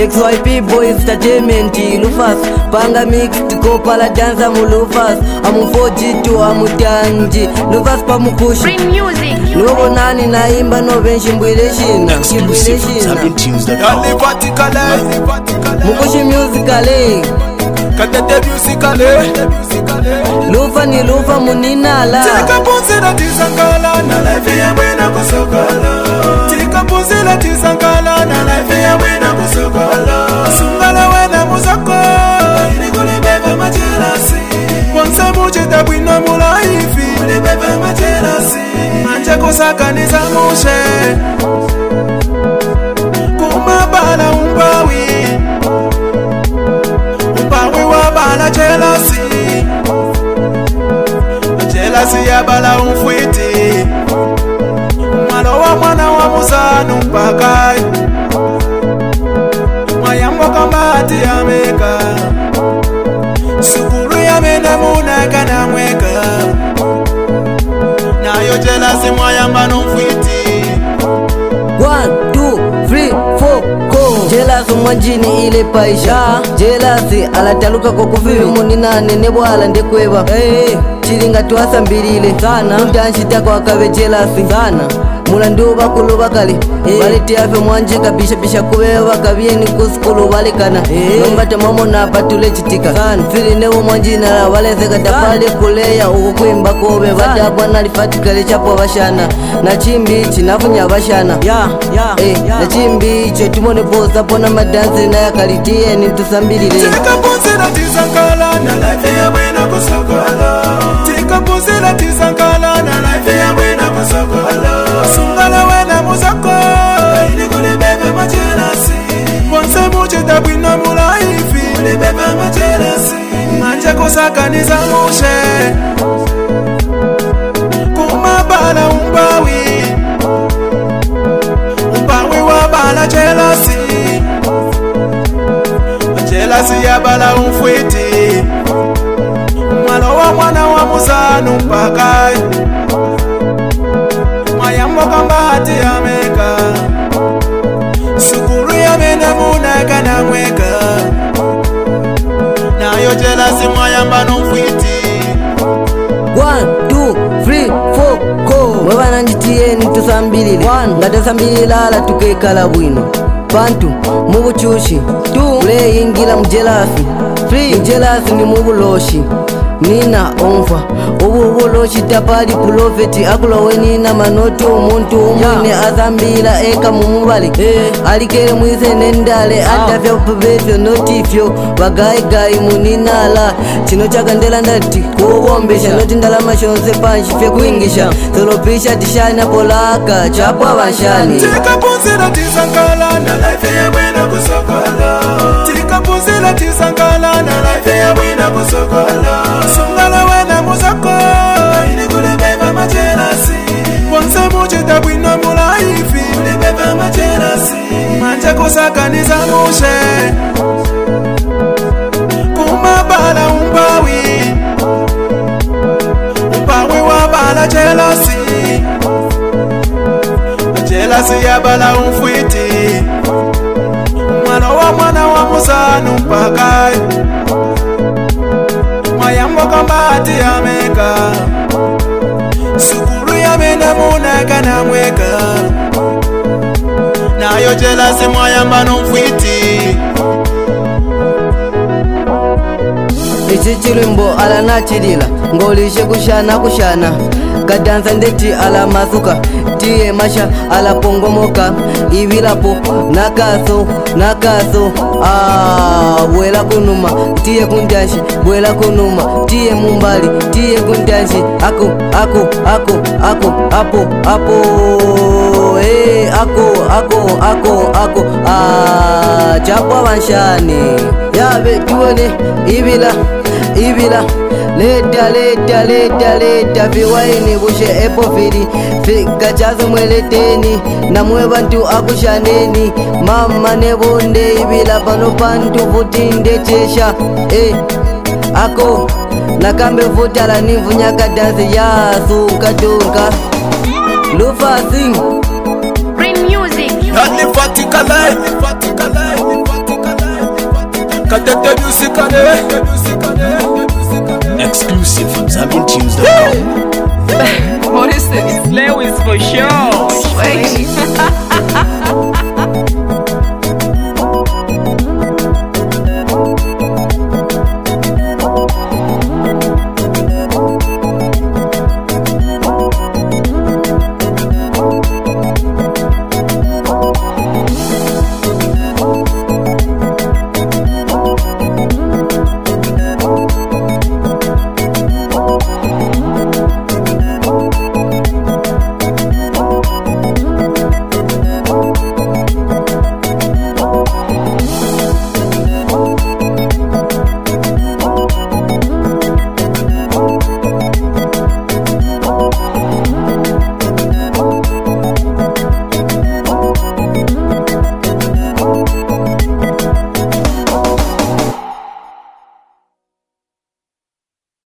XYP Boys Entertainment Lufas Panga Mixed Kopala Danza Mulufas Amu 4G2 Amu Tanji Lufas pa Mukushi Bring music Nuovo nani naimba no benshi mbwileshina Mukushi musicale Katete musicale Lufa ni lufa muninala Tika punzila tizangala na life ya mwena kusokala Tika punzila tizangala na life ya mwena kusokala Sungala wena muzako Ili kulibebe majelasi Kwanza mujita bwina mulaifi Kulibebe majelasi Manje kusakaniza mushe Kumabala umbawi Umbawi wabala jelasi Jelasi ya bala umfwiti Mwalo wa mwana wa muzanu mpakai Mwayambo kambati ya meka Sukuru ya mena munaka na mweka Na yo jelasi mwayamba numfwiti 1, 2, 3, 4, go Jelasi mwanjini ile paisha Jelasi alataluka kwa kufiwi muninane nebwala ndekweba Chilinga tuwasa mbilile sana Mutanshitaka wakabe jelasi sana Mulandu bakulu bakali Balete yafe mwanje kabisha bisha kubeba Kabieni kuskulu balikana Nombata mamo na patule chitika sana Fili nebu mwanjina la waleze katapale kuleya Ukukwimba kobe Badabwa nalifatikale chapo bashana Na chimbichi nafunya bashana Na chimbichi tumone posa pona madansi na ya kalitie ni tusambilile Tika punzila tizangala na life ya mwena kusokala Tika punzila tizangala na life ya mwena kusokala Sungala wena muzako Ili kulibebe majelasi Kwanza mujita bwina mulaifi Kulibebe majelasi Manje kusakaniza mushe Kumabala umbawi Umbawi wabala jelasi Jelasi ya bala umfwiti Mwalo wa mwana wa muzanu mpakai Mwayambo kambati ya meka Sukuru ya mena munaka na mweka Na yo jelasi mwayamba numfwiti 1, 2, 3, 4, go Mwebana njitieni tusambilile Ngatasambilila ala tukekala bwino Pantu, mubuchushi 2, ule ingila mjelasi 3, mjelasi ni mubuloshi Nina onfa Ubuloshi tapali profeti Akulowe nina manoti umuntu umwine azambila eka mumubali Alikele mwise nendale Atafya upabefyo notifyo Wagayi muninala Chino chakandela ndati kubombesha Noti ndalama shonse panshi fye kuingisha Solopisha tishana polaka Chapwa banshani Tika punzila tizangala na life ya mwena kusokala Tika punzila tizangala na life ya mwena kusokala Sungala wena muzako Ili kulibeba majelasi Kwanza mujita bwina mulaifi Kulibeba majelasi Manje kusakaniza mushe Kumabala umbawi Umbawi wabala jelasi Jelasi ya bala umfwiti Mwalo wa mwana wa muzanu mpakai Mwayambo kambati ya meka Sukuru ya mena munaka na mweka Na yo jelasi mwayamba numfwiti Ichi chilimbo ala nachilila Ngolishe kushana Kadanza ndeti ala masuka Tiye masha ala pongomoka Ivilapo nakaso Bwela kunuma Tiye kundanshi Bwela kunuma Tiye mumbali Tiye kundanshi Ako Chapwa banshani Yabe tuone Ibila Leta viwaini bushe epo firi Gachazo mweleteni na mwe bantu akushaneni Mama nebonde ibila pano pantu vutinde chesha Ako nakambe vutala nivunyaka dansi ya sunkatunka Lufa sing Bring music Nani fatika life Exclusive from ZambianTunes.com. Morrison is Lewis for sure.